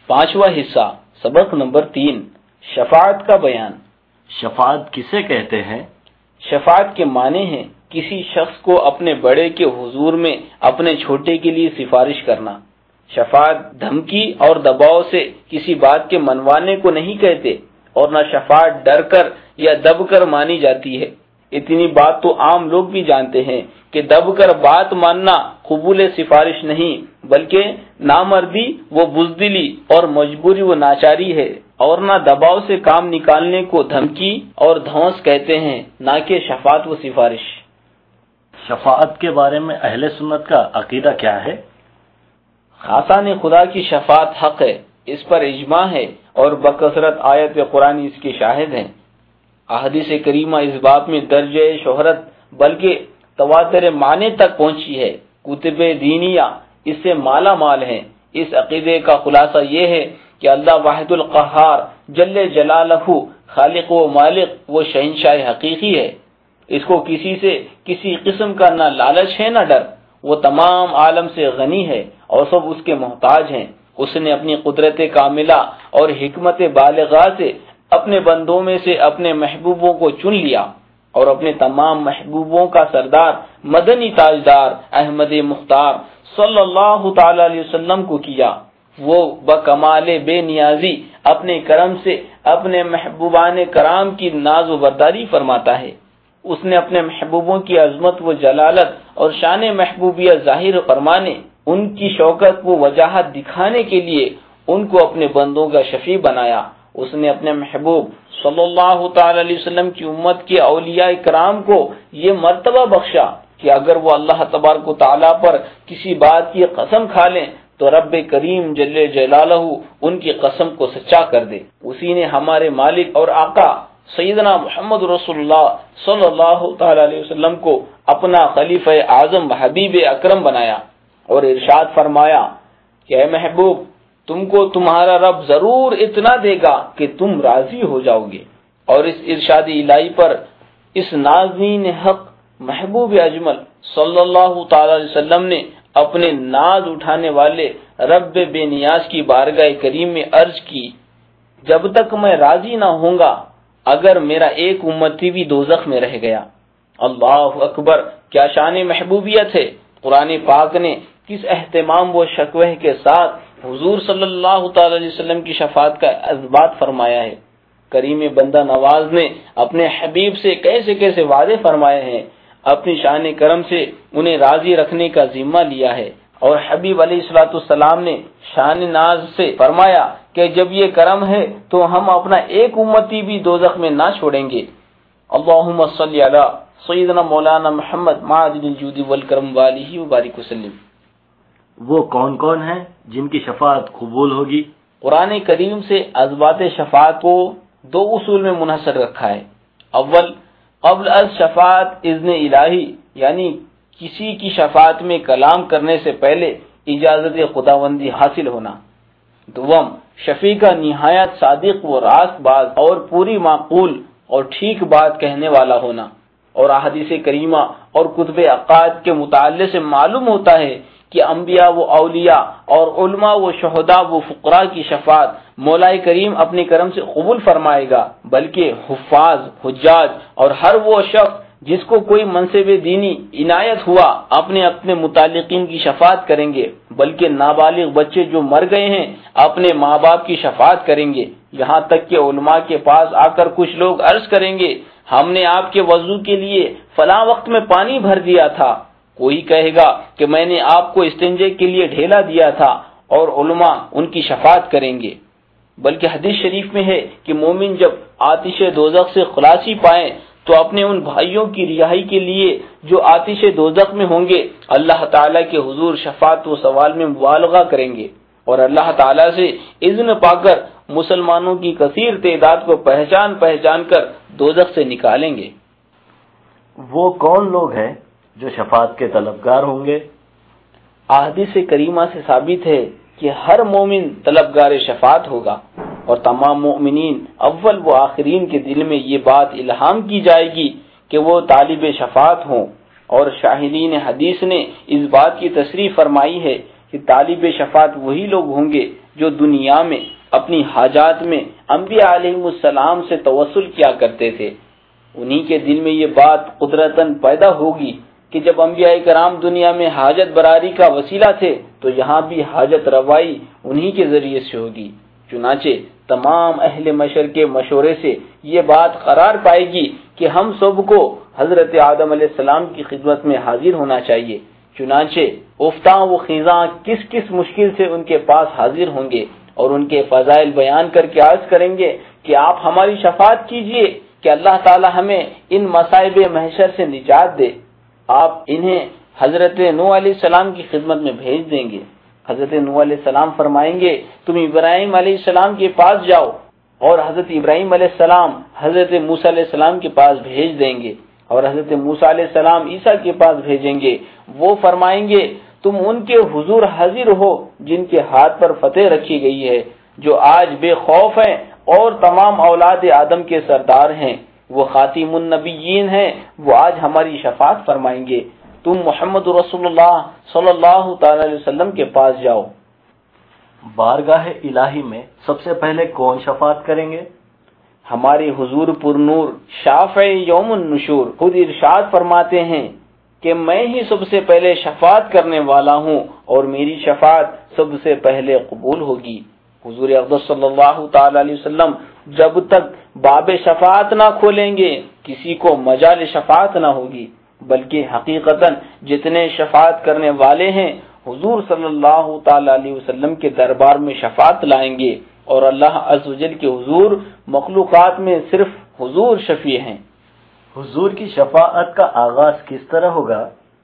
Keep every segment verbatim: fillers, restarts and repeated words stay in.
پانچواں حصہ، سبق نمبر تین، شفاعت کا بیان۔ شفاعت کسے کہتے ہیں؟ شفاعت کے معنی ہیں کسی شخص کو اپنے بڑے کے حضور میں اپنے چھوٹے کے لیے سفارش کرنا۔ شفاعت دھمکی اور دباؤ سے کسی بات کے منوانے کو نہیں کہتے، اور نہ شفاعت ڈر کر یا دب کر مانی جاتی ہے۔ اتنی بات تو عام لوگ بھی جانتے ہیں کہ دب کر بات ماننا قبول سفارش نہیں، بلکہ نامردی وہ بزدلی اور مجبوری وہ ناچاری ہے، اور نہ دباؤ سے کام نکالنے کو دھمکی اور دھونس کہتے ہیں، نہ کہ شفاعت و سفارش۔ شفاعت کے بارے میں اہل سنت کا عقیدہ کیا ہے؟ خاصان خدا کی شفاعت حق ہے، اس پر اجماع ہے، اور بکثرت آیت قرآن اس کی شاہد ہیں۔ احادیث کریمہ اس بات میں درجہ شہرت بلکہ تواتر معنی تک پہنچی ہے۔ کتب دینیہ اس سے مالا مال ہیں۔ اس عقیدے کا خلاصہ یہ ہے کہ اللہ واحد القہار جل جلالہ خالق و مالک وہ شہنشاہ حقیقی ہے۔ اس کو کسی سے کسی قسم کا نہ لالچ ہے نہ ڈر۔ وہ تمام عالم سے غنی ہے اور سب اس کے محتاج ہیں۔ اس نے اپنی قدرت کاملہ اور حکمت بالغہ سے اپنے بندوں میں سے اپنے محبوبوں کو چن لیا، اور اپنے تمام محبوبوں کا سردار مدنی تاجدار احمد مختار صلی اللہ تعالی علیہ وسلم کو کیا۔ وہ بکمال بے نیازی اپنے کرم سے اپنے محبوبان کرام کی ناز و برداری فرماتا ہے۔ اس نے اپنے محبوبوں کی عظمت و جلالت اور شان محبوبیہ ظاہر فرمانے، ان کی شوکت و وجاہت دکھانے کے لیے ان کو اپنے بندوں کا شفیع بنایا۔ اس نے اپنے محبوب صلی اللہ تعالی علیہ وسلم کی امت کے اولیاء کرام کو یہ مرتبہ بخشا کہ اگر وہ اللہ تبارک و تعالیٰ پر کسی بات کی قسم کھا لیں تو رب کریم جل جلالہ ان کی قسم کو سچا کر دے۔ اسی نے ہمارے مالک اور آقا سیدنا محمد رسول اللہ صلی اللہ تعالی علیہ وسلم کو اپنا خلیفہ اعظم حبیب اکرم بنایا، اور ارشاد فرمایا کہ اے محبوب، تم کو تمہارا رب ضرور اتنا دے گا کہ تم راضی ہو جاؤ گے۔ اور اس ارشاد الہی پر اس نازنین حق محبوب اجمل صلی اللہ تعالی علیہ وسلم نے اپنے ناز اٹھانے والے رب بے نیاز کی بارگاہ کریم میں عرض کی، جب تک میں راضی نہ ہوں گا اگر میرا ایک امتی بھی دوزخ میں رہ گیا۔ اللہ اکبر، کیا شان محبوبیت ہے! قرآن پاک نے کس اہتمام و شکوہ کے ساتھ حضور صلی اللہ تعالی علیہ وسلم کی شفاعت کا اثبات فرمایا ہے۔ کریم بندہ نواز نے اپنے حبیب سے کیسے کیسے وعدے فرمائے ہیں، اپنی شان کرم سے انہیں راضی رکھنے کا ذمہ لیا ہے، اور حبیب علیہ الصلوۃ والسلام نے شان ناز سے فرمایا کہ جب یہ کرم ہے تو ہم اپنا ایک امتی بھی دوزخ میں نہ چھوڑیں گے۔ اللہم صلی علی سیدنا مولانا محمد معدن الجود والکرم والہ وبارک وسلم۔ وہ کون کون ہیں جن کی شفاعت قبول ہوگی؟ قرآن کریم سے اسبات شفاعت کو دو اصول میں منحصر رکھا ہے۔ اول، قبل از شفاعت اذن الہی، یعنی کسی کی شفاعت میں کلام کرنے سے پہلے اجازت خداوندی حاصل ہونا۔ دوم، شفیع کا نہایت صادق و راست باز اور پوری معقول اور ٹھیک بات کہنے والا ہونا۔ اور احادیث کریمہ اور کتب عقائد کے مطالعے سے معلوم ہوتا ہے کہ انبیاء و اولیاء اور علماء و شہداء و فقراء کی شفاعت مولا کریم اپنے کرم سے قبول فرمائے گا، بلکہ حفاظ، حجاج اور ہر وہ شخص جس کو کوئی منصب دینی عنایت ہوا اپنے اپنے متعلقین کی شفاعت کریں گے، بلکہ نابالغ بچے جو مر گئے ہیں اپنے ماں باپ کی شفاعت کریں گے۔ یہاں تک کہ علماء کے پاس آ کر کچھ لوگ عرض کریں گے، ہم نے آپ کے وضو کے لیے فلاں وقت میں پانی بھر دیا تھا۔ کوئی کہے گا کہ میں نے آپ کو استنجے کے لیے ڈھیلا دیا تھا، اور علماء ان کی شفاعت کریں گے۔ بلکہ حدیث شریف میں ہے کہ مومن جب آتش دوزخ سے خلاصی پائیں تو اپنے ان بھائیوں کی رہائی کے لیے جو آتش دوزخ میں ہوں گے اللہ تعالیٰ کے حضور شفاعت و سوال میں مبالغہ کریں گے، اور اللہ تعالیٰ سے اذن پا کر مسلمانوں کی کثیر تعداد کو پہچان پہچان کر دوزخ سے نکالیں گے۔ وہ کون لوگ ہیں جو شفاعت کے طلبگار ہوں گے؟ احادیث کریمہ سے ثابت ہے کہ ہر مومن طلبگار شفاعت ہوگا، اور تمام مومنین اول و آخرین کے دل میں یہ بات الہام کی جائے گی کہ وہ طالب شفاعت ہوں۔ اور شاہدین حدیث نے اس بات کی تصریح فرمائی ہے کہ طالب شفاعت وہی لوگ ہوں گے جو دنیا میں اپنی حاجات میں انبیاء علیہ السلام سے توسل کیا کرتے تھے. انہی کے دل میں یہ بات قدرتاً پیدا ہوگی کہ جب انبیاء کرام دنیا میں حاجت براری کا وسیلہ تھے تو یہاں بھی حاجت روائی انہی کے ذریعے سے ہوگی. چنانچہ تمام اہل مشر کے مشورے سے یہ بات قرار پائے گی کہ ہم سب کو حضرت آدم علیہ السلام کی خدمت میں حاضر ہونا چاہیے. چنانچہ افتاں و خیزاں کس کس مشکل سے ان کے پاس حاضر ہوں گے اور ان کے فضائل بیان کر کے عرض کریں گے کہ آپ ہماری شفاعت کیجئے کہ اللہ تعالی ہمیں ان مصائب محشر سے نجات دے. آپ انہیں حضرت نوح علیہ السلام کی خدمت میں بھیج دیں گے. حضرت نوح علیہ السلام فرمائیں گے تم ابراہیم علیہ السلام کے پاس جاؤ، اور حضرت ابراہیم علیہ السلام حضرت موسیٰ علیہ السلام کے پاس بھیج دیں گے، اور حضرت موسیٰ علیہ السلام عیسیٰ کے پاس بھیجیں گے. وہ فرمائیں گے تم ان کے حضور حاضر ہو جن کے ہاتھ پر فتح رکھی گئی ہے، جو آج بے خوف ہیں اور تمام اولاد آدم کے سردار ہیں، وہ خاتم النبیین ہیں، وہ آج ہماری شفاعت فرمائیں گے. تم محمد رسول اللہ صلی اللہ تعالی علیہ وسلم کے پاس جاؤ. بارگاہ الہی میں سب سے پہلے کون شفاعت کریں گے؟ ہمارے حضور پر نور شافع یوم النشور خود ارشاد فرماتے ہیں کہ میں ہی سب سے پہلے شفاعت کرنے والا ہوں اور میری شفاعت سب سے پہلے قبول ہوگی. حضور اقدس صلی اللہ تعالی علیہ وسلم جب تک باب شفاعت نہ کھولیں گے کسی کو مجال شفاعت نہ ہوگی، بلکہ حقیقتاً جتنے شفاعت کرنے والے ہیں حضور صلی اللہ تعالی علیہ وسلم کے دربار میں شفاعت لائیں گے، اور اللہ عز و جل کے حضور مخلوقات میں صرف حضور شفیع ہیں. حضور کی شفاعت کا آغاز کس طرح ہوگا؟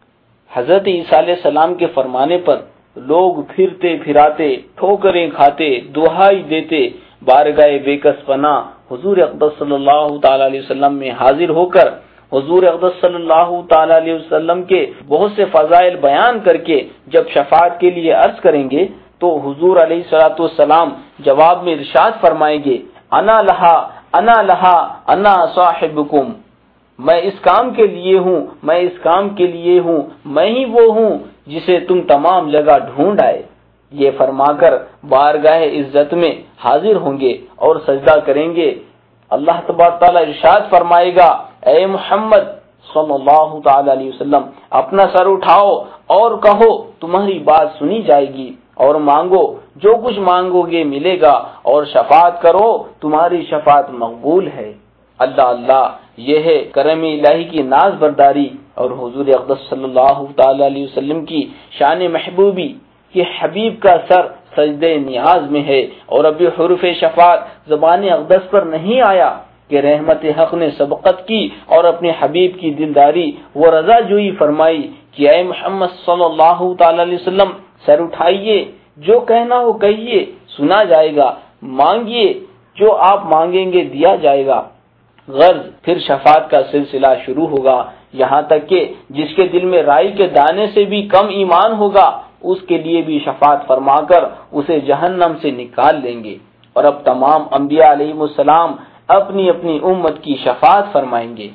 حضرت عیسیٰ علیہ السلام کے فرمانے پر لوگ پھرتے پھراتے ٹھوکریں کھاتے دہائی دیتے بارگاہ بے کس پناہ حضور اقدس صلی اللہ تعالی علیہ وسلم میں حاضر ہو کر حضور اقدس صلی اللہ تعالی علیہ وسلم کے بہت سے فضائل بیان کر کے جب شفاعت کے لیے عرض کریں گے تو حضور علیہ الصلوۃ والسلام جواب میں ارشاد فرمائیں گے انا لہا انا لہا انا صاحبکم، میں اس کام کے لیے ہوں، میں اس کام کے لیے ہوں، میں ہی وہ ہوں جسے تم تمام جگہ ڈھونڈ آئے. یہ فرما کر بارگاہ عزت میں حاضر ہوں گے اور سجدہ کریں گے. اللہ تبارک تعالیٰ ارشاد فرمائے گا اے محمد صلی اللہ تعالی علیہ وسلم اپنا سر اٹھاؤ اور کہو تمہاری بات سنی جائے گی، اور مانگو جو کچھ مانگو گے ملے گا، اور شفاعت کرو تمہاری شفاعت مقبول ہے. اللہ اللہ، یہ ہے کرم الہی کی ناز برداری اور حضور اقدس صلی اللہ تعالی علیہ وسلم کی شان محبوبی کہ حبیب کا سر سجدہ نیاز میں ہے اور ابھی حروف شفاعت زبان اقدس پر نہیں آیا کہ رحمت حق نے سبقت کی اور اپنے حبیب کی دلداری وہ رضا جوئی فرمائی کہ اے محمد صلی اللہ تعالی علیہ وسلم سر اٹھائیے، جو کہنا ہو کہیے سنا جائے گا، مانگیے جو آپ مانگیں گے دیا جائے گا. غرض پھر شفاعت کا سلسلہ شروع ہوگا، یہاں تک کہ جس کے دل میں رائی کے دانے سے بھی کم ایمان ہوگا اس کے لیے بھی شفاعت فرما کر اسے جہنم سے نکال لیں گے. اور اب تمام انبیاء علیہ السلام اپنی اپنی امت کی شفاعت فرمائیں گے.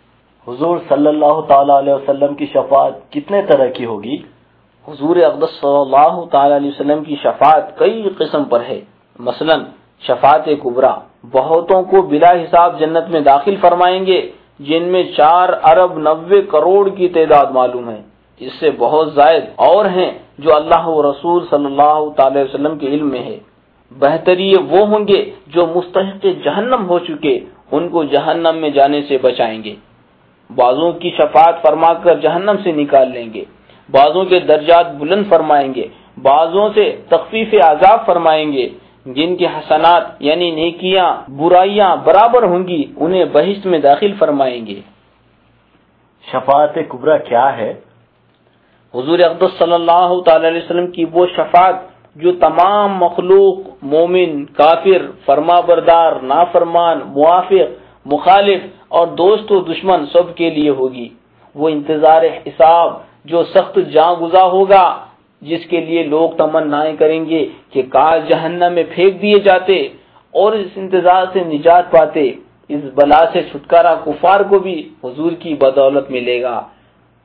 حضور صلی اللہ تعالی علیہ وسلم کی شفاعت کتنے طرح کی ہوگی؟ حضور اقدس صلی اللہ تعالی علیہ وسلم کی شفاعت کئی قسم پر ہے. مثلا شفاعت کبریٰ، بہتوں کو بلا حساب جنت میں داخل فرمائیں گے جن میں چار ارب نوے کروڑ کی تعداد معلوم ہے، اس سے بہت زائد اور ہیں جو اللہ و رسول صلی اللہ تعالی وسلم کے علم میں ہے. بہتری وہ ہوں گے جو مستحق جہنم ہو چکے، ان کو جہنم میں جانے سے بچائیں گے. بعضوں کی شفاعت فرما کر جہنم سے نکال لیں گے، بعضوں کے درجات بلند فرمائیں گے، بعضوں سے تخفیف عذاب فرمائیں گے. جن کے حسنات یعنی نیکیاں برائیاں برابر ہوں گی انہیں بہشت میں داخل فرمائیں گے. شفاعت کبریٰ کیا ہے؟ حضور اقدس صلی اللہ تعالی علیہ وسلم کی وہ شفاعت جو تمام مخلوق، مومن، کافر، فرما بردار، نافرمان، موافق، مخالف اور دوست و دشمن سب کے لیے ہوگی. وہ انتظار حساب جو سخت جاں گزا ہوگا، جس کے لیے لوگ تمنائیں کریں گے کہ کاش جہنم میں پھینک دیے جاتے اور اس انتظار سے نجات پاتے. اس بلا سے چھٹکارا کفار کو بھی حضور کی بدولت ملے گا.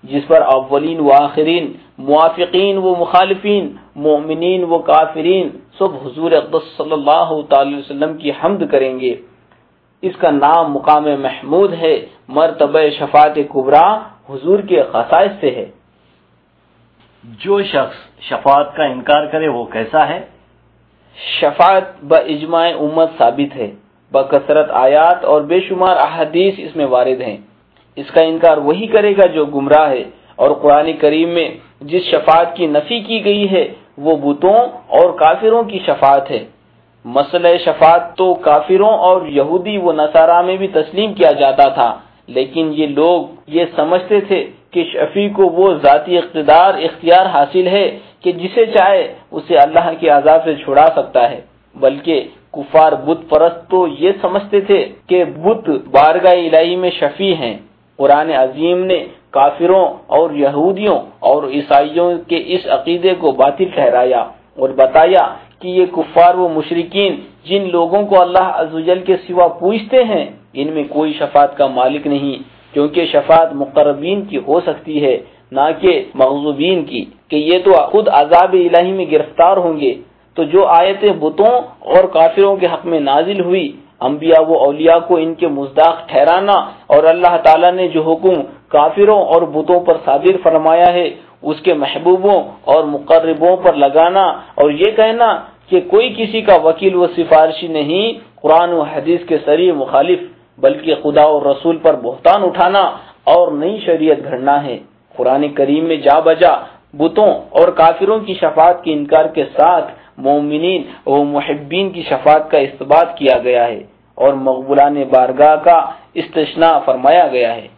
جس پر اولین و آخرین، موافقین و مخالفین، مومنین و کافرین سب حضور اقدس صلی اللہ تعالی وسلم کی حمد کریں گے۔ اس کا نام مقام محمود ہے، مرتبہ شفاعت کبریٰ حضور کے خصائص سے ہے۔ جو شخص شفاعت کا انکار کرے وہ کیسا ہے؟ شفاعت باجماع امت ثابت ہے، بکثرت آیات اور بے شمار احادیث اس میں وارد ہیں۔ اس کا انکار وہی کرے گا جو گمراہ ہے، اور قرآن کریم میں جس شفاعت کی نفی کی گئی ہے وہ بتوں اور کافروں کی شفاعت ہے۔ مسئلہ شفاعت تو کافروں اور یہودی و نصارہ میں بھی تسلیم کیا جاتا تھا، لیکن یہ لوگ یہ سمجھتے تھے کہ شفیع کو وہ ذاتی اقتدار اختیار حاصل ہے کہ جسے چاہے اسے اللہ کے عذاب سے چھڑا سکتا ہے، بلکہ کفار بت پرست تو یہ سمجھتے تھے کہ بت بارگاہ الہی میں شفیع ہیں۔ قرآن عظیم نے کافروں اور یہودیوں اور عیسائیوں کے اس عقیدے کو باطل ٹھہرایا اور بتایا کہ یہ کفار و مشرکین جن لوگوں کو اللہ عز و جل کے سوا پوجتے ہیں ان میں کوئی شفاعت کا مالک نہیں، کیونکہ شفاعت مقربین کی ہو سکتی ہے نہ کہ مغضوبین کی، کہ یہ تو خود عذاب الہی میں گرفتار ہوں گے۔ تو جو آیتیں بتوں اور کافروں کے حق میں نازل ہوئی، انبیاء و اولیاء کو ان کے مصداق ٹھہرانا اور اللہ تعالیٰ نے جو حکم کافروں اور بتوں پر صادر فرمایا ہے اس کے محبوبوں اور مقربوں پر لگانا، اور یہ کہنا کہ کوئی کسی کا وکیل و سفارشی نہیں، قرآن و حدیث کے صریح مخالف، بلکہ خدا اور رسول پر بہتان اٹھانا اور نئی شریعت گھڑنا ہے۔ قرآن کریم میں جا بجا بتوں اور کافروں کی شفاعت کے انکار کے ساتھ مومنین و محبین کی شفاعت کا اثبات کیا گیا ہے اور مقبولان بارگاہ کا استثناء فرمایا گیا ہے۔